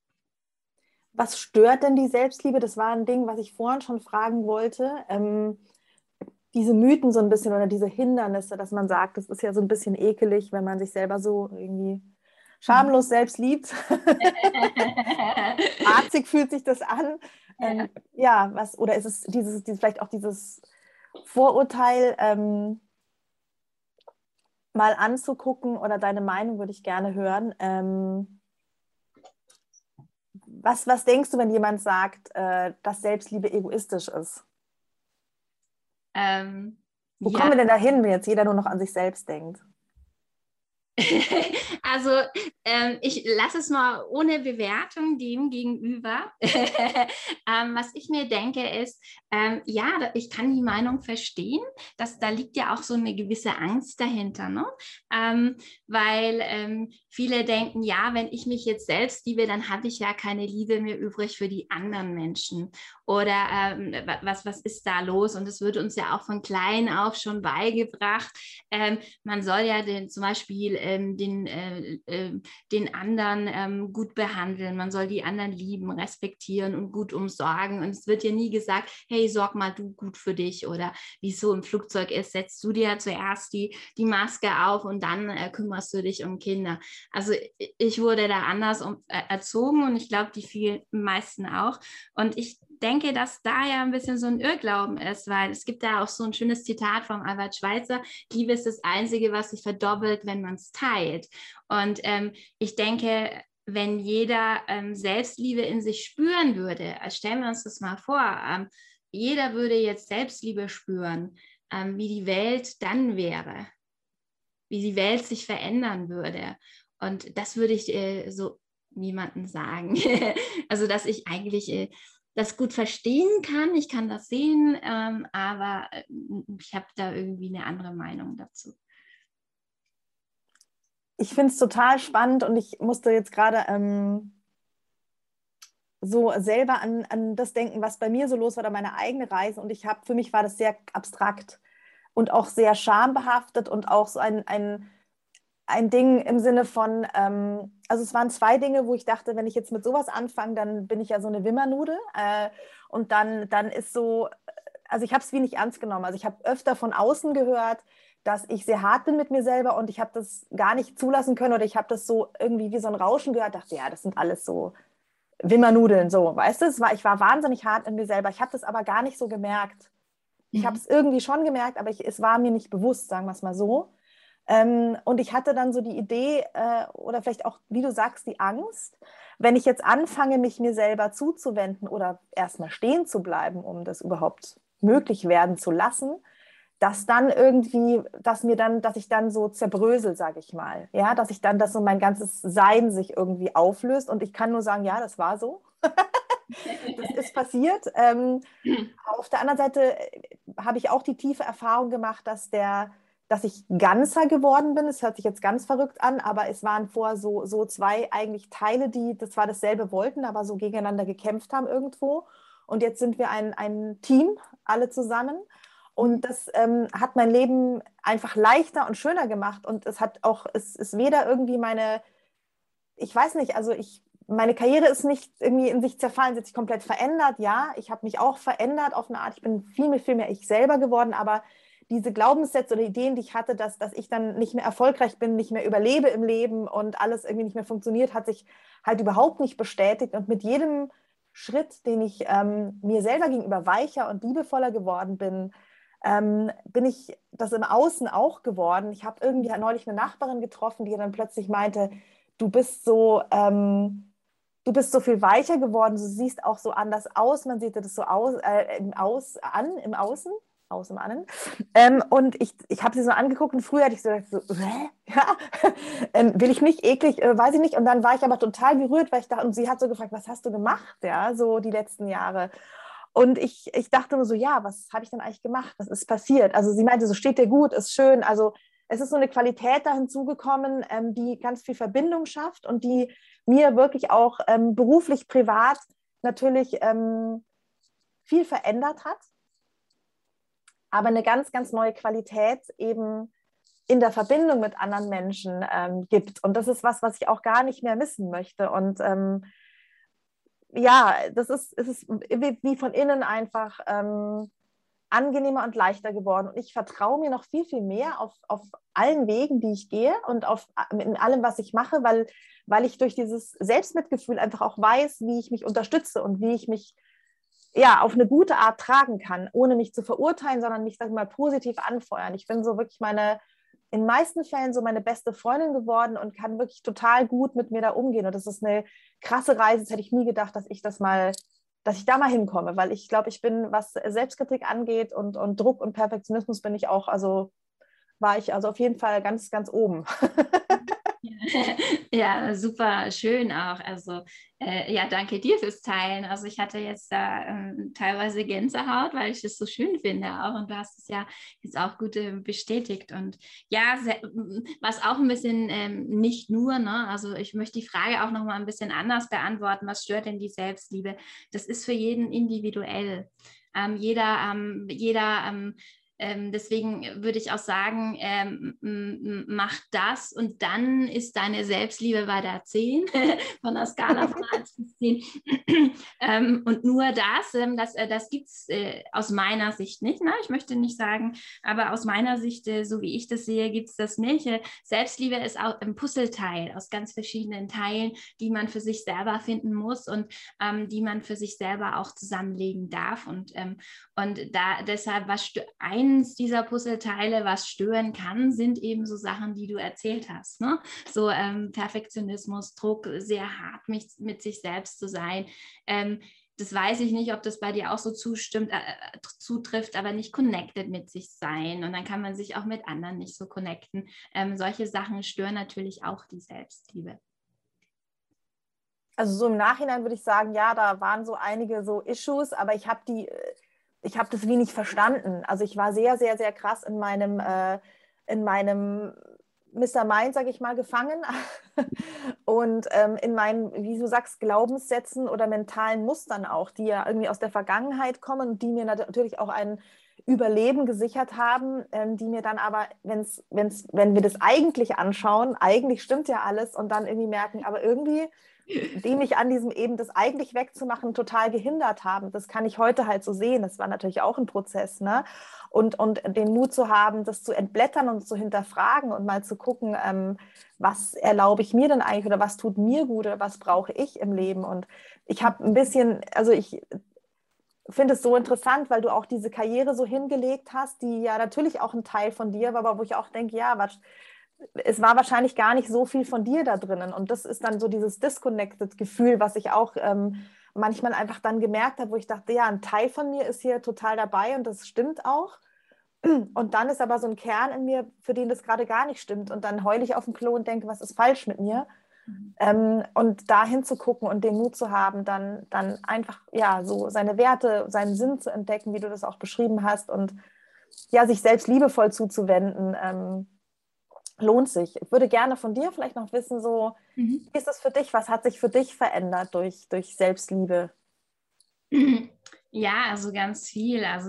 Was stört denn die Selbstliebe? Das war ein Ding, was ich vorhin schon fragen wollte. Ähm, diese Mythen so ein bisschen oder diese Hindernisse, dass man sagt, das ist ja so ein bisschen ekelig, wenn man sich selber so irgendwie schamlos selbst liebt. Arzig fühlt sich das an. Ähm, ja, was, oder ist es dieses, dieses, vielleicht auch dieses Vorurteil, ähm, mal anzugucken oder deine Meinung würde ich gerne hören. Ähm, was, was denkst du, wenn jemand sagt, äh, dass Selbstliebe egoistisch ist? Ähm, Wo ja, kommen wir denn dahin, wenn jetzt jeder nur noch an sich selbst denkt? Also ähm, ich lasse es mal ohne Bewertung dem gegenüber. ähm, was ich mir denke ist, ähm, ja, ich kann die Meinung verstehen, dass da liegt ja auch so eine gewisse Angst dahinter, ne? Ähm, weil ähm, viele denken, ja, wenn ich mich jetzt selbst liebe, dann habe ich ja keine Liebe mehr übrig für die anderen Menschen. Oder ähm, was, was ist da los? Und es wird uns ja auch von klein auf schon beigebracht. Ähm, man soll ja den, zum Beispiel ähm, den, äh, äh, den anderen ähm, gut behandeln, man soll die anderen lieben, respektieren und gut umsorgen. Und es wird ja nie gesagt, hey, sorg mal du gut für dich, oder wie es so im Flugzeug ist, setzt du dir zuerst die, die Maske auf und dann äh, kümmerst du dich um Kinder. Also ich wurde da anders um, äh, erzogen, und ich glaube, die vielen meisten auch. Und ich denke, dass da ja ein bisschen so ein Irrglauben ist, weil es gibt da auch so ein schönes Zitat vom Albert Schweitzer: Liebe ist das Einzige, was sich verdoppelt, wenn man es teilt. Und ähm, ich denke, wenn jeder ähm, Selbstliebe in sich spüren würde, also stellen wir uns das mal vor, ähm, jeder würde jetzt Selbstliebe spüren, ähm, wie die Welt dann wäre, wie die Welt sich verändern würde. Und das würde ich äh, so niemandem sagen. Also, dass ich eigentlich äh, das gut verstehen kann, ich kann das sehen, ähm, aber äh, ich habe da irgendwie eine andere Meinung dazu. Ich finde es total spannend, und ich musste jetzt gerade ähm, so selber an, an das denken, was bei mir so los war, oder meine eigene Reise. Und ich habe, für mich war das sehr abstrakt und auch sehr schambehaftet und auch so ein, ein, ein Ding im Sinne von, ähm, also es waren zwei Dinge, wo ich dachte, wenn ich jetzt mit sowas anfange, dann bin ich ja so eine Wimmernudel. Äh, und dann, dann ist so, also ich habe es wie nicht ernst genommen. Also ich habe öfter von außen gehört, dass ich sehr hart bin mit mir selber, und ich habe das gar nicht zulassen können, oder ich habe das so irgendwie wie so ein Rauschen gehört, dachte, ja, das sind alles so Wimmernudeln, so, weißt du, es war, ich war wahnsinnig hart in mir selber, ich habe das aber gar nicht so gemerkt. Ich mhm. habe es irgendwie schon gemerkt, aber ich, es war mir nicht bewusst, sagen wir es mal so. Ähm, und ich hatte dann so die Idee, äh, oder vielleicht auch, wie du sagst, die Angst, wenn ich jetzt anfange, mich mir selber zuzuwenden oder erstmal stehen zu bleiben, um das überhaupt möglich werden zu lassen, dass dann irgendwie, dass mir dann, dass ich dann so zerbrösel, sage ich mal, ja, dass ich dann, dass so mein ganzes Sein sich irgendwie auflöst, und ich kann nur sagen, ja, das war so. Das ist passiert. Ähm, auf der anderen Seite habe ich auch die tiefe Erfahrung gemacht, dass der, dass ich ganzer geworden bin. Es hört sich jetzt ganz verrückt an, aber es waren vorher so, so zwei eigentlich Teile, die das zwar dasselbe wollten, aber so gegeneinander gekämpft haben irgendwo. Und jetzt sind wir ein, ein Team, alle zusammen. Und das ähm, hat mein Leben einfach leichter und schöner gemacht. Und es hat auch, es ist weder irgendwie meine, ich weiß nicht, also ich, meine Karriere ist nicht irgendwie in sich zerfallen, sie hat sich komplett verändert. Ja, ich habe mich auch verändert auf eine Art. Ich bin viel mehr, viel mehr ich selber geworden. Aber diese Glaubenssätze oder Ideen, die ich hatte, dass, dass ich dann nicht mehr erfolgreich bin, nicht mehr überlebe im Leben und alles irgendwie nicht mehr funktioniert, hat sich halt überhaupt nicht bestätigt. Und mit jedem Schritt, den ich ähm, mir selber gegenüber weicher und liebevoller geworden bin, Ähm, bin ich das im Außen auch geworden. Ich habe irgendwie neulich eine Nachbarin getroffen, die dann plötzlich meinte, du bist so, ähm, du bist so viel weicher geworden, du siehst auch so anders aus, man sieht das so aus, äh, im Aus, an, im Außen, aus im Annen. Ähm, und ich, ich habe sie so angeguckt, und früher hatte ich so gedacht, so, äh, ja, ähm, will ich nicht, eklig, äh, weiß ich nicht. Und dann war ich aber total gerührt, weil ich dachte, und sie hat so gefragt, was hast du gemacht, ja, so die letzten Jahre. Und ich, ich dachte nur so, ja, was habe ich denn eigentlich gemacht? Was ist passiert? Also sie meinte, so steht dir gut, ist schön. Also es ist so eine Qualität da hinzugekommen, ähm, die ganz viel Verbindung schafft und die mir wirklich auch ähm, beruflich, privat natürlich ähm, viel verändert hat. Aber eine ganz, ganz neue Qualität eben in der Verbindung mit anderen Menschen ähm, gibt. Und das ist was, was ich auch gar nicht mehr missen möchte. Und ähm, ja, das ist, es ist wie von innen einfach ähm, angenehmer und leichter geworden. Und ich vertraue mir noch viel, viel mehr auf, auf allen Wegen, die ich gehe, und auf, in allem, was ich mache, weil, weil ich durch dieses Selbstmitgefühl einfach auch weiß, wie ich mich unterstütze und wie ich mich ja, auf eine gute Art tragen kann, ohne mich zu verurteilen, sondern mich, sag ich mal, positiv anfeuern. Ich bin so wirklich meine, in den meisten Fällen so meine beste Freundin geworden und kann wirklich total gut mit mir da umgehen. Und das ist eine krasse Reise. Das hätte ich nie gedacht, dass ich das mal, dass ich da mal hinkomme, weil ich glaube, ich bin, was Selbstkritik angeht und, und Druck und Perfektionismus, bin ich auch, also war ich also auf jeden Fall ganz, ganz oben. Ja, super schön auch. Also äh, ja, danke dir fürs Teilen. Also ich hatte jetzt da ähm, teilweise Gänsehaut, weil ich es so schön finde auch. Und du hast es ja jetzt auch gut äh, bestätigt. Und ja, sehr, was auch ein bisschen ähm, nicht nur, ne? Also ich möchte die Frage auch nochmal ein bisschen anders beantworten. Was stört denn die Selbstliebe? Das ist für jeden individuell. Ähm, jeder, ähm, jeder ähm, Ähm, deswegen würde ich auch sagen, ähm, mach das und dann ist deine Selbstliebe bei der zehn, von der Skala von eins bis zehn. ähm, und nur das, ähm, das, äh, das gibt es äh, aus meiner Sicht nicht. Ne? Ich möchte nicht sagen, aber aus meiner Sicht, äh, so wie ich das sehe, gibt es das nicht. Äh, Selbstliebe ist auch ein Puzzleteil aus ganz verschiedenen Teilen, die man für sich selber finden muss und ähm, die man für sich selber auch zusammenlegen darf. Und, ähm, und da deshalb, was ein eins dieser Puzzleteile, was stören kann, sind eben so Sachen, die du erzählt hast. Ne? So ähm, Perfektionismus, Druck, sehr hart mit, mit sich selbst zu sein. Ähm, das weiß ich nicht, ob das bei dir auch so zustimmt, äh, zutrifft, aber nicht connected mit sich sein. Und dann kann man sich auch mit anderen nicht so connecten. Ähm, solche Sachen stören natürlich auch die Selbstliebe. Also so im Nachhinein würde ich sagen, ja, da waren so einige so Issues, aber ich habe die ich habe das wie nicht verstanden. Also ich war sehr, sehr, sehr krass in meinem, äh, in meinem Mister Mind, sage ich mal, gefangen und ähm, in meinen, wie du sagst, Glaubenssätzen oder mentalen Mustern auch, die ja irgendwie aus der Vergangenheit kommen und die mir natürlich auch ein Überleben gesichert haben, ähm, die mir dann aber, wenn's, wenn's, wenn wir das eigentlich anschauen, eigentlich stimmt ja alles und dann irgendwie merken, aber irgendwie die mich an diesem eben das eigentlich wegzumachen total gehindert haben. Das kann ich heute halt so sehen. Das war natürlich auch ein Prozess, ne? Und, und den Mut zu haben, das zu entblättern und zu hinterfragen und mal zu gucken, ähm, was erlaube ich mir denn eigentlich oder was tut mir gut oder was brauche ich im Leben. Und ich habe ein bisschen, also ich finde es so interessant, weil du auch diese Karriere so hingelegt hast, die ja natürlich auch ein Teil von dir war, aber wo ich auch denke, ja, was es war wahrscheinlich gar nicht so viel von dir da drinnen. Und das ist dann so dieses Disconnected-Gefühl, was ich auch ähm, manchmal einfach dann gemerkt habe, wo ich dachte, ja, ein Teil von mir ist hier total dabei und das stimmt auch. Und dann ist aber so ein Kern in mir, für den das gerade gar nicht stimmt. Und dann heule ich auf dem Klo und denke, was ist falsch mit mir? Mhm. Ähm, und da hinzugucken und den Mut zu haben, dann, dann einfach, ja, so seine Werte, seinen Sinn zu entdecken, wie du das auch beschrieben hast und ja, sich selbst liebevoll zuzuwenden, ähm, lohnt sich. Ich würde gerne von dir vielleicht noch wissen, so, mhm. wie ist das für dich? Was hat sich für dich verändert durch, durch Selbstliebe? Ja, also ganz viel. Also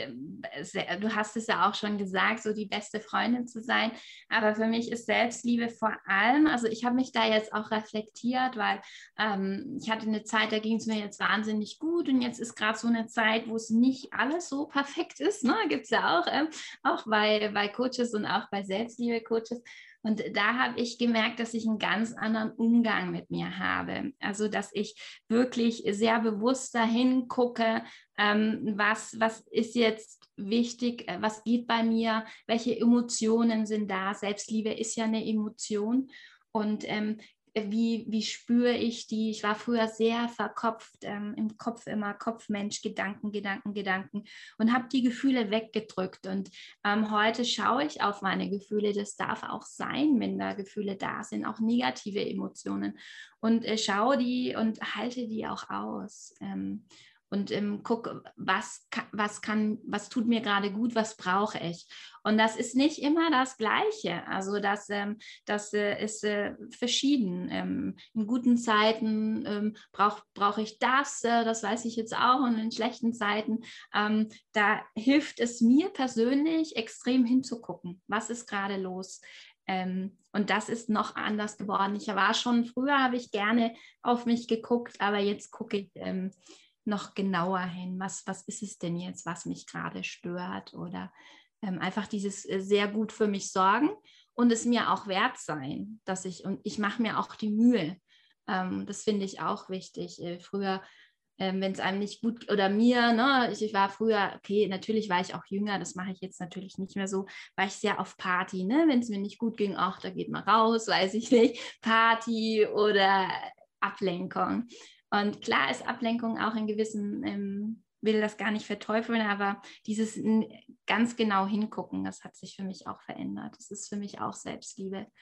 du hast es ja auch schon gesagt, so die beste Freundin zu sein. Aber für mich ist Selbstliebe vor allem, also ich habe mich da jetzt auch reflektiert, weil ähm, ich hatte eine Zeit, da ging es mir jetzt wahnsinnig gut und jetzt ist gerade so eine Zeit, wo es nicht alles so perfekt ist. Ne? Gibt es ja auch, ähm, auch bei, bei Coaches und auch bei Selbstliebe-Coaches. Und da habe ich gemerkt, dass ich einen ganz anderen Umgang mit mir habe. Also, dass ich wirklich sehr bewusst dahin gucke, ähm, was, was ist jetzt wichtig, was geht bei mir, welche Emotionen sind da. Selbstliebe ist ja eine Emotion. Und ähm, wie, wie spüre ich die? Ich war früher sehr verkopft, ähm, im Kopf immer Kopfmensch, Gedanken, Gedanken, Gedanken und habe die Gefühle weggedrückt. Und ähm, heute schaue ich auf meine Gefühle. Das darf auch sein, wenn da Gefühle da sind, auch negative Emotionen. Und äh, schaue die und halte die auch aus. Ähm, und ähm, guck, was, was, kann, was tut mir gerade gut, was brauche ich. Und das ist nicht immer das Gleiche. Also das, ähm, das äh, ist äh, verschieden. Ähm, in guten Zeiten ähm, brauche brauch ich das, äh, das weiß ich jetzt auch, und in schlechten Zeiten, ähm, da hilft es mir persönlich extrem hinzugucken, was ist gerade los. Ähm, und das ist noch anders geworden. Ich war schon, früher habe ich gerne auf mich geguckt, aber jetzt gucke ich ähm, noch genauer hin, was, was ist es denn jetzt, was mich gerade stört, oder ähm, einfach dieses äh, sehr gut für mich sorgen und es mir auch wert sein, dass ich, und ich mache mir auch die Mühe. Ähm, das finde ich auch wichtig. Äh, früher, ähm, wenn es einem nicht gut, oder mir, ne, ich, ich war früher, okay, natürlich war ich auch jünger, das mache ich jetzt natürlich nicht mehr so, war ich sehr auf Party, ne, wenn es mir nicht gut ging, ach, da geht man raus, weiß ich nicht, Party oder Ablenkung. Und klar ist Ablenkung auch in gewissen, ähm, will das gar nicht verteufeln, aber dieses ganz genau hingucken, das hat sich für mich auch verändert. Das ist für mich auch Selbstliebe.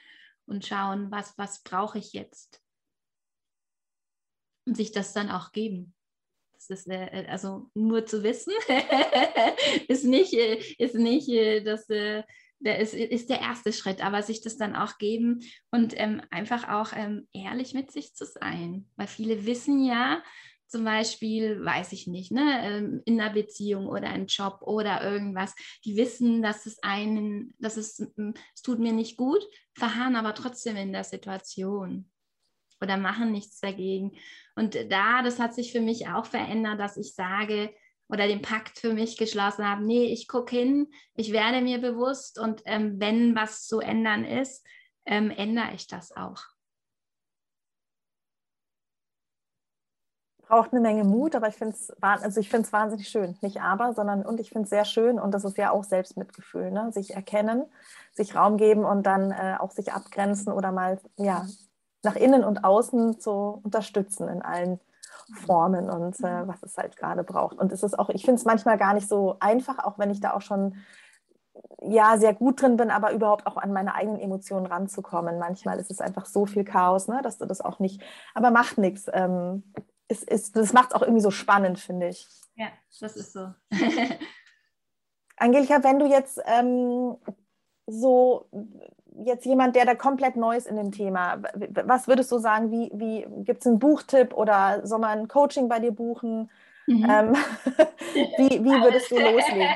und schauen, was, was brauche ich jetzt? Und sich das dann auch geben. Das ist äh, also nur zu wissen, ist nicht, äh, ist nicht äh, das, äh, der ist, ist der erste Schritt, aber sich das dann auch geben und ähm, einfach auch ähm, ehrlich mit sich zu sein. Weil viele wissen ja, zum Beispiel, weiß ich nicht, ne, ähm, in einer Beziehung oder einem Job oder irgendwas, die wissen, dass es einen, dass es, es tut mir nicht gut, verharren aber trotzdem in der Situation oder machen nichts dagegen. Und da, das hat sich für mich auch verändert, dass ich sage oder den Pakt für mich geschlossen habe, nee, ich gucke hin, ich werde mir bewusst und ähm, wenn was zu ändern ist, ähm, ändere ich das auch. Braucht eine Menge Mut, aber ich finde es also ich finde es wahnsinnig schön. Nicht aber, sondern und ich finde es sehr schön und das ist ja auch Selbstmitgefühl, ne? Sich erkennen, sich Raum geben und dann äh, auch sich abgrenzen oder mal ja, nach innen und außen zu unterstützen in allen Formen und äh, was es halt gerade braucht. Und es ist auch, ich finde es manchmal gar nicht so einfach, auch wenn ich da auch schon ja sehr gut drin bin, aber überhaupt auch an meine eigenen Emotionen ranzukommen. Manchmal ist es einfach so viel Chaos, ne, dass du das auch nicht, aber macht nichts. Ähm, es ist, das macht es auch irgendwie so spannend, finde ich. Ja, das ist so. Angelika, wenn du jetzt ähm, so jetzt jemand, der da komplett neu ist in dem Thema, was würdest du sagen, wie, wie gibt es einen Buchtipp oder soll man ein Coaching bei dir buchen? Mhm. Ähm, wie, wie würdest du loslegen?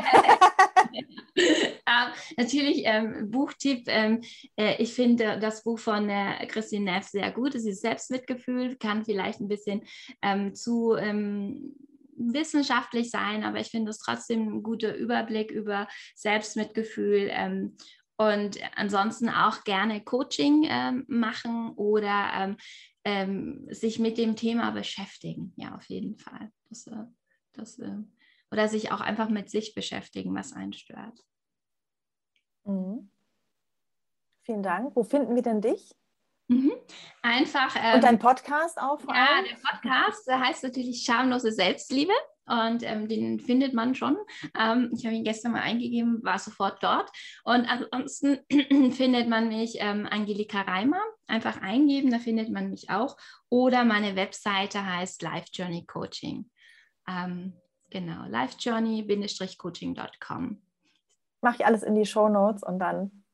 Ja, natürlich, ähm, Buchtipp, ähm, äh, ich finde das Buch von äh, Christine Neff sehr gut, es ist Selbstmitgefühl, kann vielleicht ein bisschen ähm, zu ähm, wissenschaftlich sein, aber ich finde es trotzdem ein guter Überblick über Selbstmitgefühl ähm, und ansonsten auch gerne Coaching ähm, machen oder ähm, ähm, sich mit dem Thema beschäftigen, ja, auf jeden Fall. Das, äh, das, äh, oder sich auch einfach mit sich beschäftigen, was einen stört. Mhm. Vielen Dank. Wo finden wir denn dich? Mhm. Einfach. Ähm, und dein Podcast auch vor Ja, allem? der Podcast der heißt natürlich Schamlose Selbstliebe und ähm, den findet man schon. Ähm, ich habe ihn gestern mal eingegeben, war sofort dort. Und ansonsten findet man mich ähm, Angelika Reimer. Einfach eingeben, da findet man mich auch. Oder meine Webseite heißt Life Journey Coaching. Ähm, genau, life journey coaching dot com. Mache ich alles in die Shownotes und dann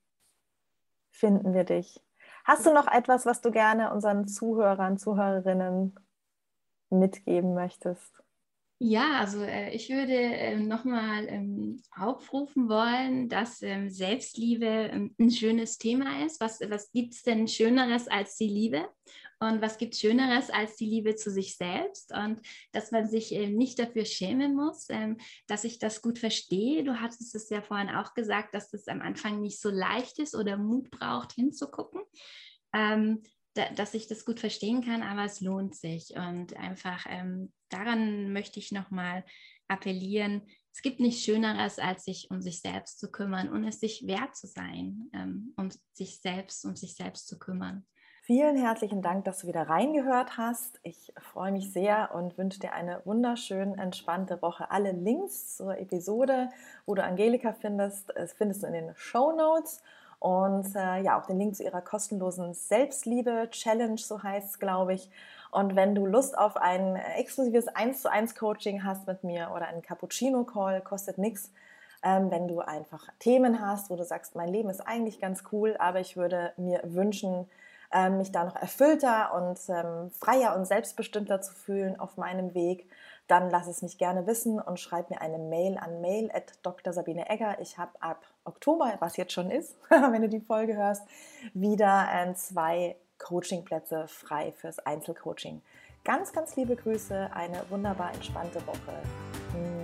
finden wir dich. Hast du noch etwas, was du gerne unseren Zuhörern, Zuhörerinnen mitgeben möchtest? Ja, also äh, ich würde äh, nochmal ähm, aufrufen wollen, dass ähm, Selbstliebe ähm, ein schönes Thema ist. Was, was gibt es denn Schöneres als die Liebe? Und was gibt es Schöneres als die Liebe zu sich selbst? Und dass man sich ähm, nicht dafür schämen muss, ähm, dass ich das gut verstehe. Du hattest es ja vorhin auch gesagt, dass das am Anfang nicht so leicht ist oder Mut braucht, hinzugucken. Ähm, dass ich das gut verstehen kann, aber es lohnt sich und einfach ähm, daran möchte ich nochmal appellieren. Es gibt nichts Schöneres, als sich um sich selbst zu kümmern und es sich wert zu sein, ähm, um sich selbst, um sich selbst zu kümmern. Vielen herzlichen Dank, dass du wieder reingehört hast. Ich freue mich sehr und wünsche dir eine wunderschön entspannte Woche. Alle Links zur Episode, wo du Angelika findest, findest du in den Shownotes. Und äh, ja, auch den Link zu ihrer kostenlosen Selbstliebe-Challenge, so heißt es, glaube ich. Und wenn du Lust auf ein exklusives eins zu eins Coaching hast mit mir oder einen Cappuccino-Call, kostet nichts. Ähm, wenn du einfach Themen hast, wo du sagst, mein Leben ist eigentlich ganz cool, aber ich würde mir wünschen, ähm, mich da noch erfüllter und ähm, freier und selbstbestimmter zu fühlen auf meinem Weg, dann lass es mich gerne wissen und schreib mir eine Mail an mail at dr sabine egger. Ich habe ab Oktober, was jetzt schon ist, wenn du die Folge hörst, wieder äh, zwei Coachingplätze frei fürs Einzelcoaching. Ganz, ganz liebe Grüße, eine wunderbar entspannte Woche.